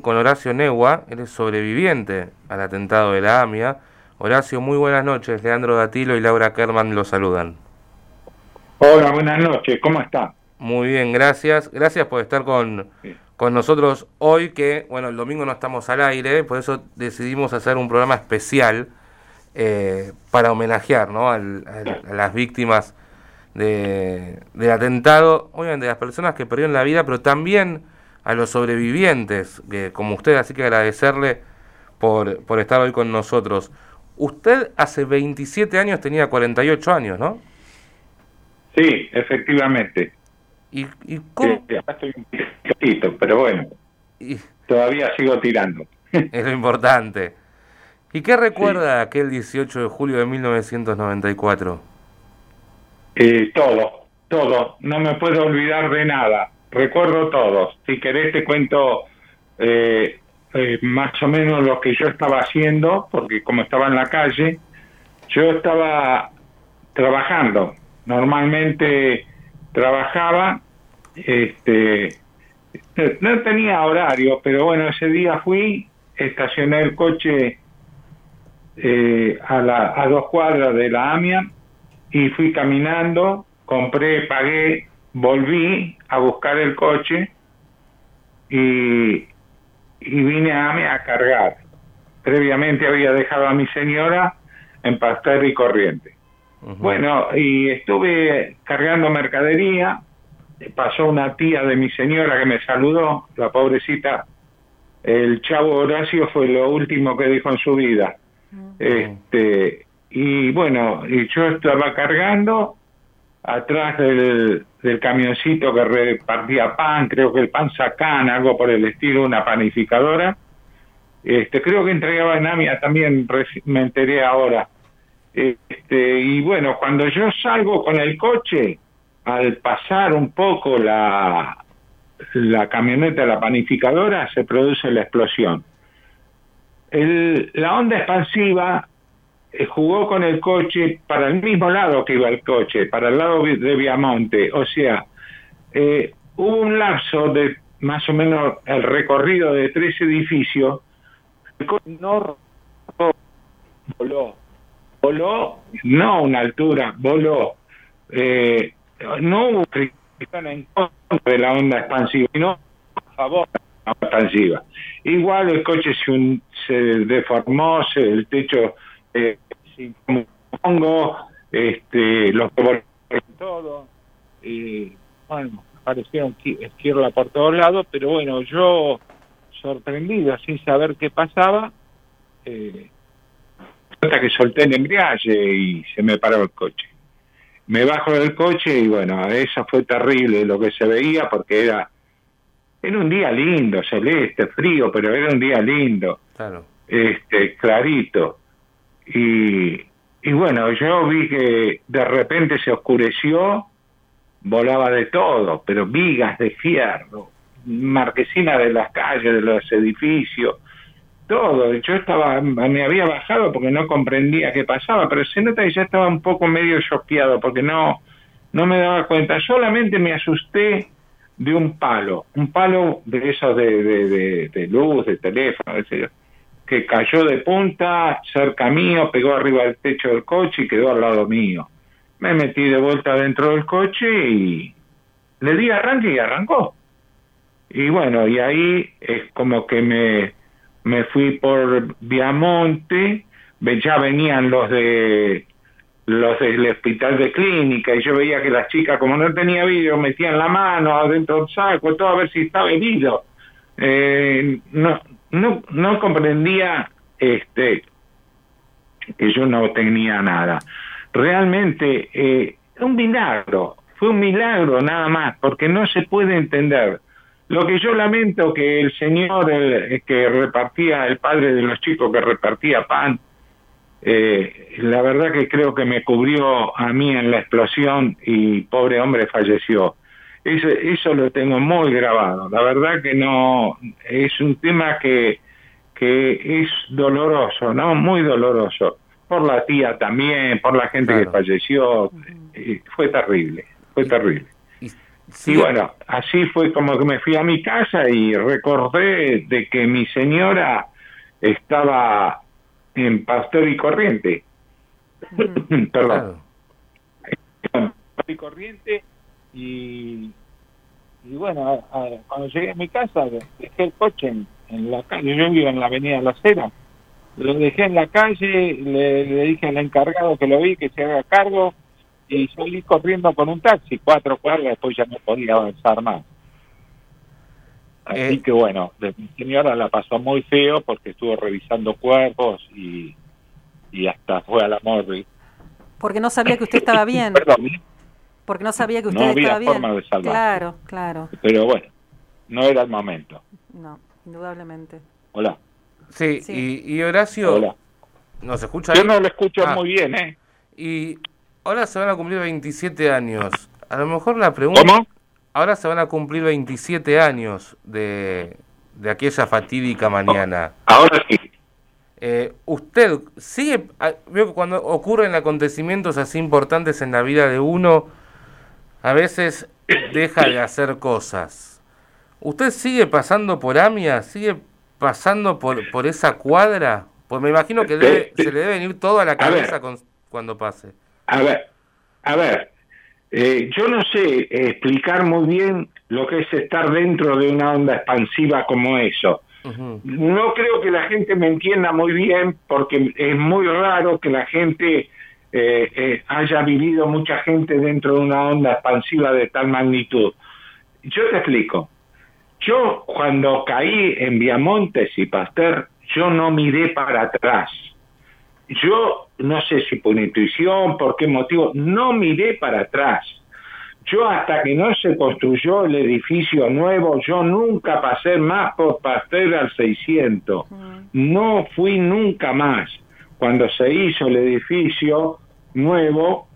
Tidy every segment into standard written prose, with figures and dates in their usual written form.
con Horacio Negua, él es sobreviviente al atentado de la AMIA. Horacio, muy buenas noches. Leandro Datilo y Laura Kerman lo saludan. Hola, buenas noches, ¿cómo está? Muy bien, gracias. Gracias por estar con nosotros hoy, que, bueno, el domingo no estamos al aire, por eso decidimos hacer un programa especial para homenajear, ¿no?, a las víctimas del atentado, obviamente a las personas que perdieron la vida, pero también a los sobrevivientes, como usted, así que agradecerle por estar hoy con nosotros. Usted hace 27 años tenía 48 años, ¿no? Sí, efectivamente. ¿Y cómo? Acá estoy un poquito, pero bueno, todavía sigo tirando. Es lo importante. ¿Y qué recuerda Sí. de aquel 18 de julio de 1994? Todo. No me puedo olvidar de nada. Recuerdo todo. Si querés te cuento más o menos lo que yo estaba haciendo, porque como estaba en la calle, yo estaba trabajando. Normalmente trabajaba, no tenía horario, pero bueno, ese día fui, estacioné el coche a 2 cuadras de la AMIA y fui caminando, compré, pagué, volví a buscar el coche y vine a AMIA a cargar. Previamente había dejado a mi señora en Pasteur y Corrientes. Bueno, y estuve cargando mercadería, pasó una tía de mi señora que me saludó, la pobrecita, el chavo Horacio fue lo último que dijo en su vida. Y bueno, y yo estaba cargando atrás del camioncito que repartía pan, creo que el pan Sacán, algo por el estilo, una panificadora. Creo que entregaba en AMIA también, me enteré ahora. Y bueno, cuando yo salgo con el coche, al pasar un poco la camioneta de la panificadora, se produce la explosión. La onda expansiva jugó con el coche para el mismo lado que iba el coche, para el lado de Viamonte. O sea, hubo un lapso de más o menos el recorrido de 3 edificios. El coche no voló, no a una altura, voló. No hubo fricción en contra de la onda expansiva, sino a favor de la onda expansiva. Igual el coche se deformó, el techo sin hongo, los que volaron todo, bueno, aparecieron esquirla por todos lados, pero bueno, yo sorprendido, sin saber qué pasaba, hasta que solté el embriague y se me paró el coche. Me bajo del coche y bueno, eso fue terrible lo que se veía, porque era un día lindo, celeste, frío, pero era un día lindo, Claro. Clarito. Y bueno, yo vi que de repente se oscureció, volaba de todo, pero vigas de fierro, marquesina de las calles, de los edificios, todo. Yo me había bajado porque no comprendía qué pasaba, pero se nota que ya estaba un poco medio choqueado porque no me daba cuenta. Solamente me asusté de un palo de esos de luz, de teléfono, etc., que cayó de punta cerca mío, pegó arriba del techo del coche y quedó al lado mío. Me metí de vuelta dentro del coche y le di arranque y arrancó. Y bueno, y ahí es como que me fui por Viamonte, ya venían los del hospital de clínica, y yo veía que las chicas, como no tenía vidrio, metían la mano adentro del saco, todo a ver si estaba herido. No comprendía que yo no tenía nada. Realmente fue un milagro nada más, porque no se puede entender. Lo que yo lamento, que el señor que repartía, el padre de los chicos que repartía pan, la verdad que creo que me cubrió a mí en la explosión y pobre hombre falleció. Eso lo tengo muy grabado. La verdad que no, es un tema que es doloroso, ¿no? Muy doloroso. Por la tía también, por la gente que Claro. falleció. Fue terrible, fue terrible. Sí. Y bueno, así fue como que me fui a mi casa y recordé de que mi señora estaba en Pastor y Corriente. Perdón. Claro. En Pastor y Corriente y bueno, cuando llegué a mi casa dejé el coche en la calle. Yo vivo en la avenida La Cera. Lo dejé en la calle, le dije al encargado que lo vi, que se haga cargo, y salí corriendo con un taxi, 4 cuadras, después ya no podía avanzar más. Así que bueno, mi señora la pasó muy feo porque estuvo revisando cuerpos y hasta fue a la morgue. Porque no sabía que usted estaba bien. Perdón. Porque no sabía que usted estaba bien. No había forma de salvar. Claro, claro. Pero bueno, no era el momento. No, indudablemente. Hola. Sí, sí. Y Horacio, hola. ¿Nos escucha ahí? Yo no lo escucho muy bien, ¿eh? Y ahora se van a cumplir 27 años. A lo mejor la pregunta... ¿Cómo? Ahora se van a cumplir 27 años de aquella fatídica mañana. Ahora sí. ¿Usted sigue... Veo que cuando ocurren acontecimientos así importantes en la vida de uno, a veces deja de hacer cosas. ¿Usted sigue pasando por AMIA? ¿Sigue pasando por esa cuadra? Pues me imagino que se le debe venir todo a la cabeza cuando pase. A ver, yo no sé explicar muy bien lo que es estar dentro de una onda expansiva como eso. Uh-huh. No creo que la gente me entienda muy bien porque es muy raro que la gente haya vivido mucha gente dentro de una onda expansiva de tal magnitud. Yo te explico. Yo cuando caí en Viamontes y Pasteur, yo no miré para atrás. Yo no sé si por intuición, por qué motivo, no miré para atrás. Yo hasta que no se construyó el edificio nuevo, yo nunca pasé más por Pasteur al 600. No fui nunca más. Cuando se hizo el edificio nuevo,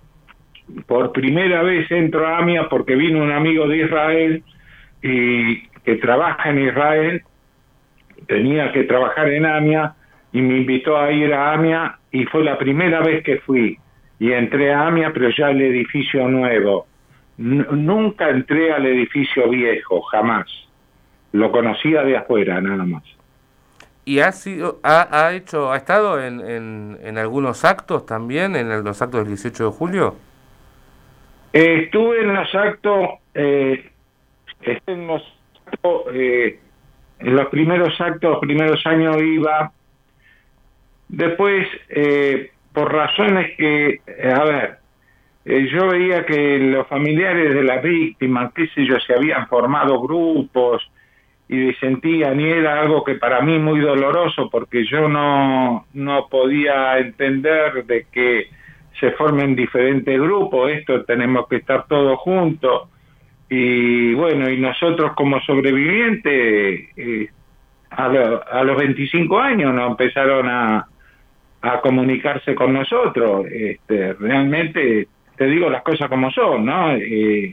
por primera vez entro a AMIA porque vino un amigo de Israel y que trabaja en Israel, tenía que trabajar en AMIA y me invitó a ir a AMIA y fue la primera vez que fui y entré a AMIA, pero ya el edificio nuevo. Nunca entré al edificio viejo, jamás. Lo conocía de afuera, nada más. ¿Y ha estado en algunos actos también, en los actos del 18 de julio? Estuve en los actos, en los primeros actos, los primeros años iba. Después, por razones que, yo veía que los familiares de las víctimas, qué sé yo, se habían formado grupos y disentían, y era algo que para mí muy doloroso porque yo no podía entender de que se formen diferentes grupos, esto tenemos que estar todos juntos. Y bueno, y nosotros como sobrevivientes, a los 25 años nos empezaron a comunicarse con nosotros. Realmente, te digo las cosas como son, ¿no? En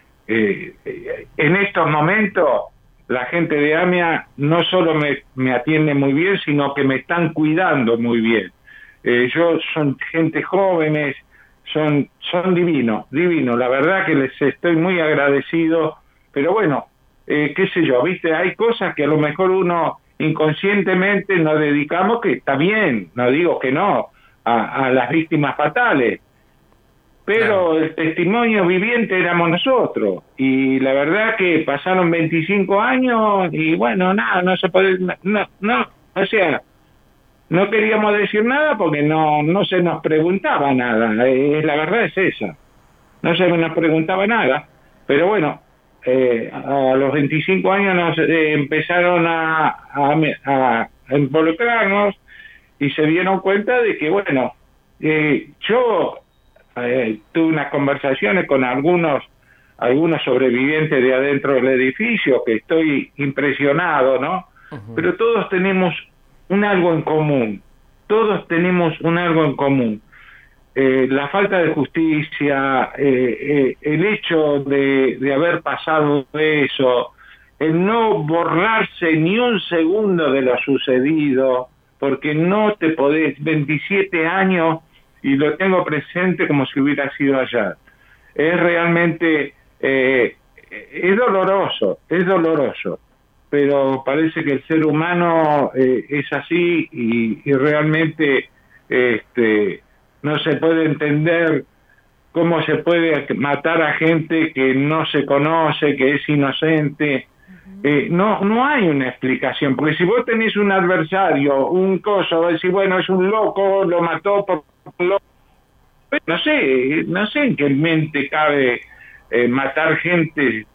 estos momentos, la gente de AMIA no solo me atiende muy bien, sino que me están cuidando muy bien. Son gente jóvenes, son divinos, la verdad que les estoy muy agradecido, pero bueno, qué sé yo, viste, hay cosas que a lo mejor uno inconscientemente nos dedicamos, que está bien, no digo que no, a las víctimas fatales, pero el testimonio viviente éramos nosotros, y la verdad que pasaron 25 años, y bueno, nada, no se puede, o sea, no queríamos decir nada porque no se nos preguntaba nada, la verdad es esa, no se nos preguntaba nada, pero bueno, a los 25 años nos empezaron a involucrarnos y se dieron cuenta de que, bueno, yo tuve unas conversaciones con algunos sobrevivientes de adentro del edificio, que estoy impresionado, ¿no? Uh-huh. Pero todos tenemos algo en común, la falta de justicia, el hecho de haber pasado eso, el no borrarse ni un segundo de lo sucedido, porque no te podés, 27 años, y lo tengo presente como si hubiera sido ayer. Es realmente es doloroso, pero parece que el ser humano es así y realmente no se puede entender cómo se puede matar a gente que no se conoce, que es inocente. No hay una explicación, porque si vos tenés un adversario, un coso, decís, bueno, es un loco, lo mató por un loco. No sé en qué mente cabe matar gente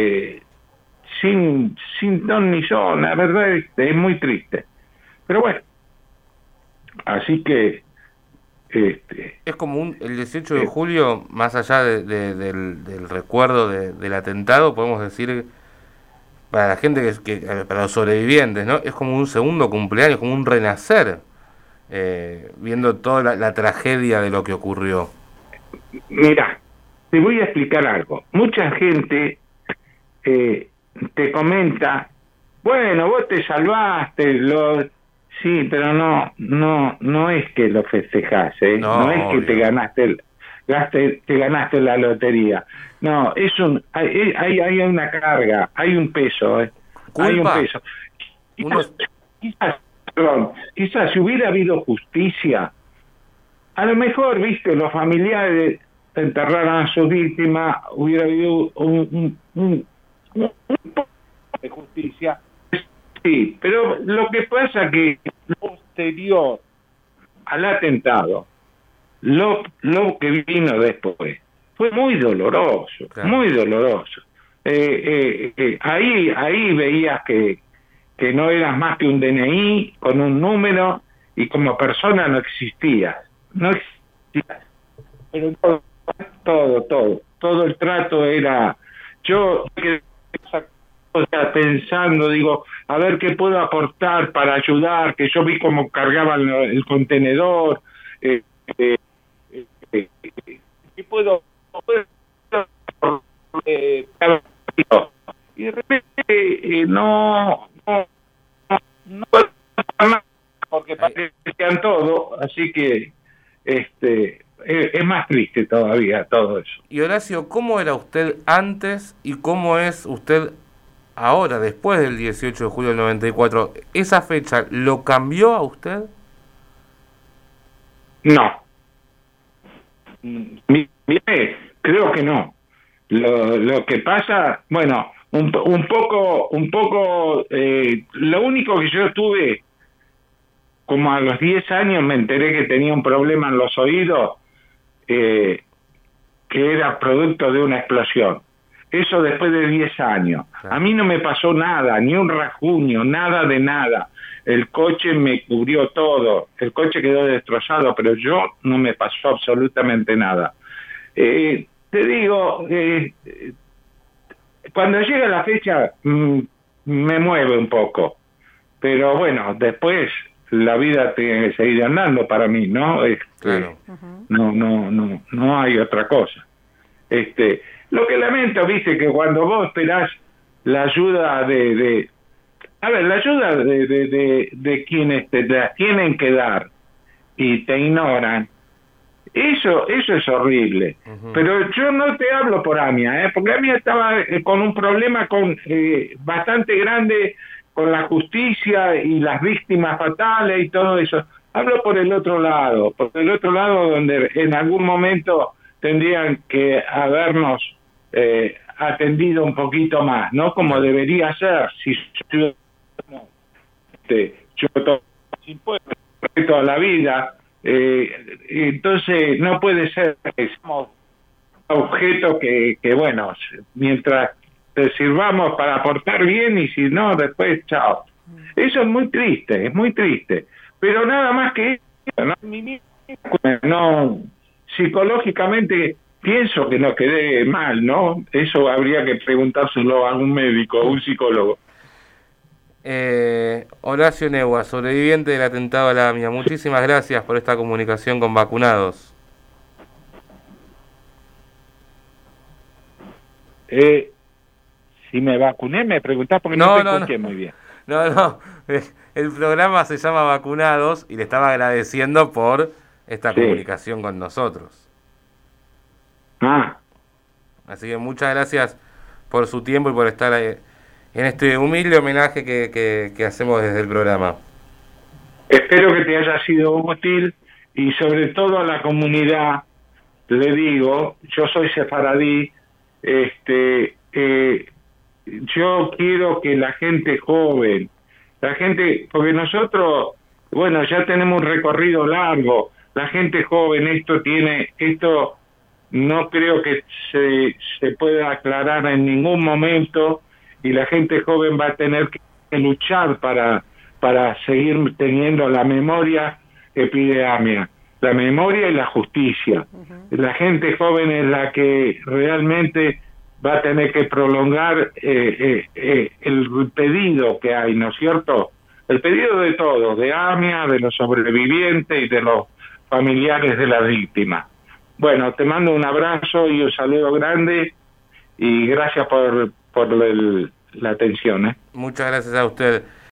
sin ton ni son. La verdad es muy triste. Pero bueno, así que es como el 18 de julio, más allá del recuerdo del atentado, podemos decir, para la gente para los sobrevivientes, ¿no? Es como un segundo cumpleaños, como un renacer, viendo toda la tragedia de lo que ocurrió. Mira, te voy a explicar algo. Mucha gente te comenta, bueno, vos te salvaste, sí, pero no es que lo festejás, no es que te ganaste la lotería. No, hay una carga, hay un peso, hay un peso. Quizás si hubiera habido justicia, a lo mejor, viste, los familiares enterraran a sus víctimas, hubiera habido un poco de justicia. Sí, pero lo que pasa que posterior al atentado, lo que vino después fue muy doloroso, claro. Muy doloroso. Ahí veías que no eras más que un DNI con un número y como persona no existías. Pero todo el trato era, yo pensando, digo, a ver qué puedo aportar para ayudar, que yo vi cómo cargaban el contenedor, ¿qué puedo y de repente no puedo hacer nada porque parecían todo, así que es más triste todavía todo eso. Y Horacio, ¿cómo era usted antes y cómo es usted ahora, después del 18 de julio del 94? ¿Esa fecha lo cambió a usted? No. Mire, creo que no. Lo que pasa, bueno, un poco, lo único que yo tuve, como a los 10 años me enteré que tenía un problema en los oídos, que era producto de una explosión. Eso después de 10 años. A mí no me pasó nada, ni un rasguño, nada de nada. El coche me cubrió todo, el coche quedó destrozado, pero yo no me pasó absolutamente nada. Te digo, cuando llega la fecha me mueve un poco, pero bueno, después la vida tiene que seguir andando para mí, ¿no? Claro. No hay otra cosa. Lo que lamento, viste, que cuando vos esperás la ayuda la ayuda de quienes te la tienen que dar y te ignoran, eso es horrible. Pero yo no te hablo por Amia, porque Amia estaba con un problema bastante grande con la justicia y las víctimas fatales y todo eso. Hablo por el otro lado donde en algún momento tendrían que habernos atendido un poquito más, ¿no? Como debería ser. Si yo tomo impuestos toda la vida, entonces no puede ser que somos objetos que bueno, mientras te sirvamos para aportar bien y si no, después chao. Eso es muy triste, pero nada más que eso, no psicológicamente pienso que no quedé mal, ¿no? Eso habría que preguntárselo a un médico o un psicólogo. Horacio Negua, sobreviviente del atentado a la AMIA, muchísimas gracias por esta comunicación con Vacunados. Si me vacuné, me preguntás porque no te escuché muy bien. No, el programa se llama Vacunados y le estaba agradeciendo por esta comunicación con nosotros. Así que muchas gracias por su tiempo y por estar en este humilde homenaje que hacemos desde el programa. Espero que te haya sido útil y sobre todo a la comunidad, le digo, yo soy sefaradí, yo quiero que la gente joven, porque nosotros, bueno, ya tenemos un recorrido largo, la gente joven, esto no creo que se pueda aclarar en ningún momento y la gente joven va a tener que luchar para seguir teniendo la memoria epidemia, la memoria y la justicia. La gente joven es la que realmente va a tener que prolongar el pedido que hay, ¿no es cierto? El pedido de todos, de AMIA, de los sobrevivientes y de los familiares de las víctimas. Bueno, te mando un abrazo y un saludo grande y gracias por la atención. Muchas gracias a usted.